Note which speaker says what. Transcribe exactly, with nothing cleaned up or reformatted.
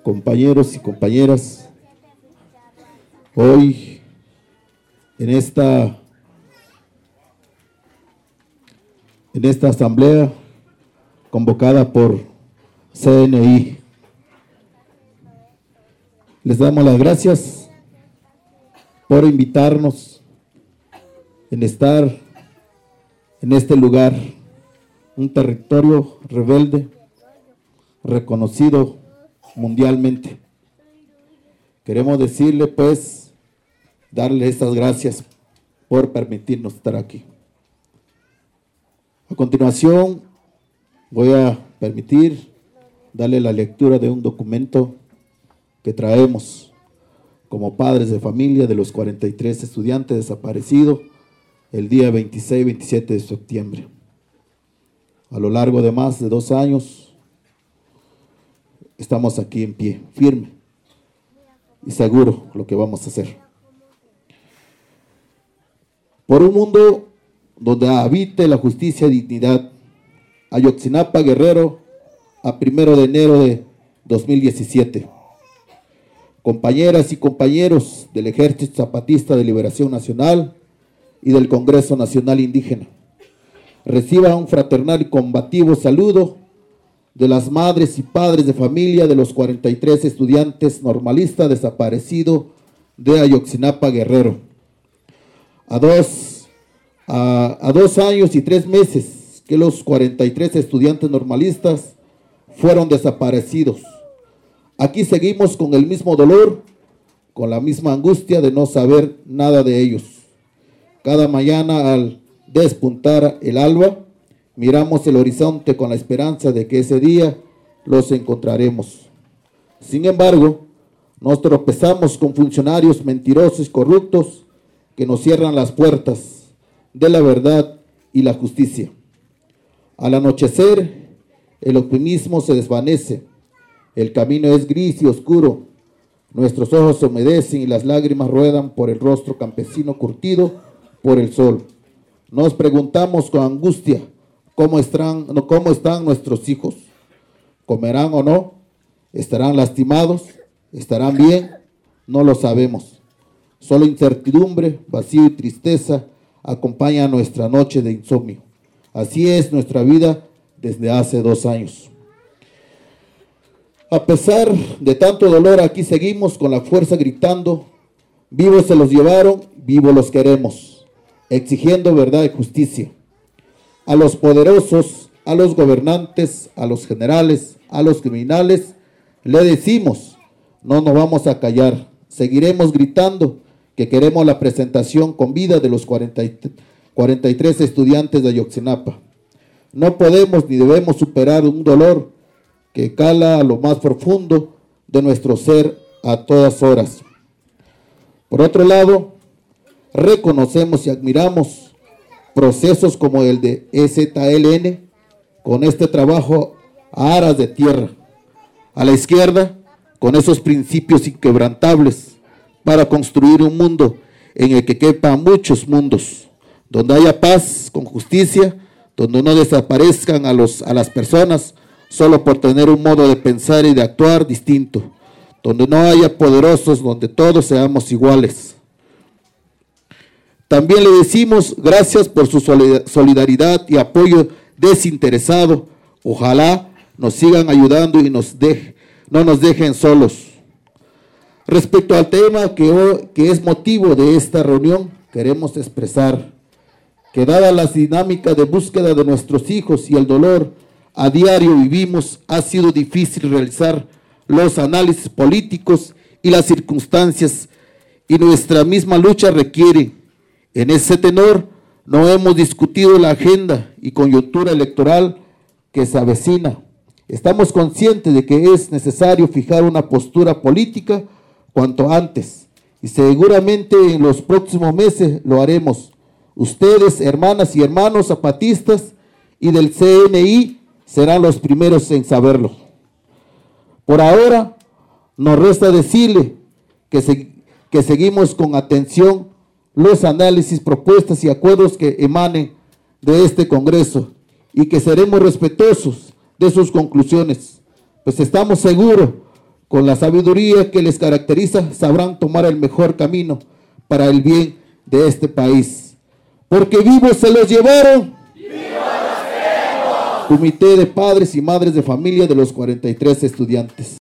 Speaker 1: compañeros y compañeras, hoy en esta, en esta asamblea convocada por C N I, les damos las gracias por invitarnos en estar en este lugar, un territorio rebelde, reconocido mundialmente. Queremos decirle, pues, darle estas gracias por permitirnos estar aquí. A continuación, voy a permitir darle la lectura de un documento que traemos como padres de familia de los cuarenta y tres estudiantes desaparecidos el día veintiséis y veintisiete de septiembre. A lo largo de más de dos años, estamos aquí en pie, firme y seguro lo que vamos a hacer. Por un mundo donde habite la justicia y dignidad, Ayotzinapa, Guerrero, a primero de enero de dos mil diecisiete. Compañeras y compañeros del Ejército Zapatista de Liberación Nacional y del Congreso Nacional Indígena, reciban un fraternal y combativo saludo de las madres y padres de familia de los cuarenta y tres estudiantes normalistas desaparecidos de Ayotzinapa, Guerrero. A dos, a, a dos años y tres meses que los cuarenta y tres estudiantes normalistas fueron desaparecidos. Aquí seguimos con el mismo dolor, con la misma angustia de no saber nada de ellos. Cada mañana al despuntar el alba, miramos el horizonte con la esperanza de que ese día los encontraremos. Sin embargo, nos tropezamos con funcionarios mentirosos y corruptos que nos cierran las puertas de la verdad y la justicia. Al anochecer, el optimismo se desvanece, el camino es gris y oscuro, nuestros ojos se humedecen y las lágrimas ruedan por el rostro campesino curtido por el sol. Nos preguntamos con angustia, ¿cómo están, cómo están nuestros hijos? ¿Comerán o no? ¿Estarán lastimados? ¿Estarán bien? No lo sabemos. Solo incertidumbre, vacío y tristeza acompañan nuestra noche de insomnio. Así es nuestra vida desde hace dos años. A pesar de tanto dolor, aquí seguimos con la fuerza gritando, vivos se los llevaron, vivos los queremos, exigiendo verdad y justicia. A los poderosos, a los gobernantes, a los generales, a los criminales, le decimos, no nos vamos a callar, seguiremos gritando que queremos la presentación con vida de los cuarenta y tres estudiantes de Ayotzinapa. No podemos ni debemos superar un dolor que cala a lo más profundo de nuestro ser a todas horas. Por otro lado, reconocemos y admiramos procesos como el de E Z L N, con este trabajo a aras de tierra. A la izquierda, con esos principios inquebrantables para construir un mundo en el que quepan muchos mundos, donde haya paz con justicia, donde no desaparezcan a, los, a las personas solo por tener un modo de pensar y de actuar distinto, donde no haya poderosos, donde todos seamos iguales. También le decimos gracias por su solidaridad y apoyo desinteresado. Ojalá nos sigan ayudando y nos deje, no nos dejen solos. Respecto al tema que, hoy, que es motivo de esta reunión, queremos expresar que dada las dinámicas de búsqueda de nuestros hijos y el dolor a diario vivimos, ha sido difícil realizar los análisis políticos y las circunstancias, y nuestra misma lucha requiere. En ese tenor, no hemos discutido la agenda y coyuntura electoral que se avecina. Estamos conscientes de que es necesario fijar una postura política cuanto antes, y seguramente en los próximos meses lo haremos. Ustedes, hermanas y hermanos zapatistas y del C N I, serán los primeros en saberlo. Por ahora, nos resta decirle que, se, que seguimos con atención los análisis, propuestas y acuerdos que emanen de este Congreso y que seremos respetuosos de sus conclusiones, pues estamos seguros Con la sabiduría que les caracteriza, sabrán tomar el mejor camino para el bien de este país. Porque vivos se los llevaron. Comité de padres y madres de familia de los cuarenta y tres estudiantes.